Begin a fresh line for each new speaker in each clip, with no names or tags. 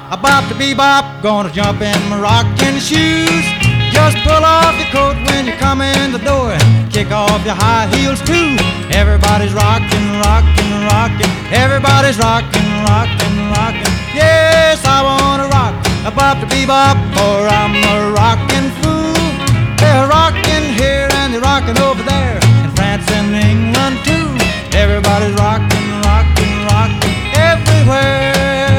A bop to bebop, gonna jump in my rocking shoes. Just pull off your coat when you come in the door and kick off your high heels too. Everybody's rocking, rocking, rocking. Everybody's rocking, rocking, rocking. Yes, I wanna rock a bop to bebop, or I'm a rocking fool. They're rocking here and they're rocking over there, in France and England too. Everybody's rocking, rocking, rocking everywhere.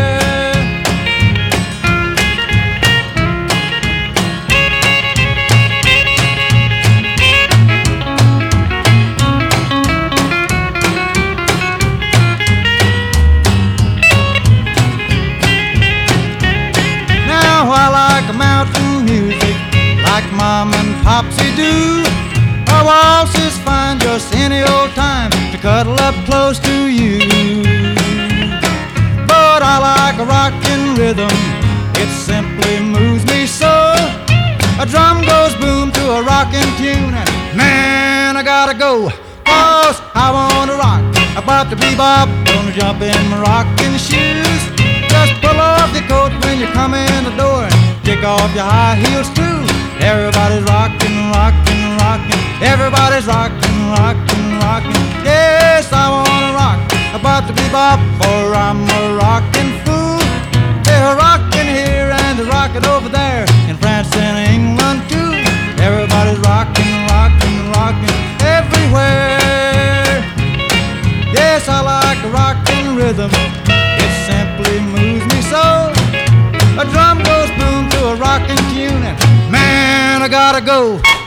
Mountain music, like Mom and Popsy do. A waltz is fine just any old time to cuddle up close to you. But I like a rockin' rhythm, it simply moves me so. A drum goes boom to a rockin' tune, and man, I gotta go, 'cause I wanna rock a bop to bebop, gonna jump in my rockin' shoes. Just pull off your coat when you come in the door, kick off your high heels too. Everybody's rocking, rocking, rocking. Everybody's rocking, rocking, rocking. Yes, I wanna rock a bop to bebop, for I'm a rocking fool. They're rocking here and they're rocking over there, in France and England too. Everybody's rocking, rocking, rocking everywhere. Yes, I like a rockin' rhythm, it simply moves me so. A drum goes boom to a rockin' tune, and man, I gotta go.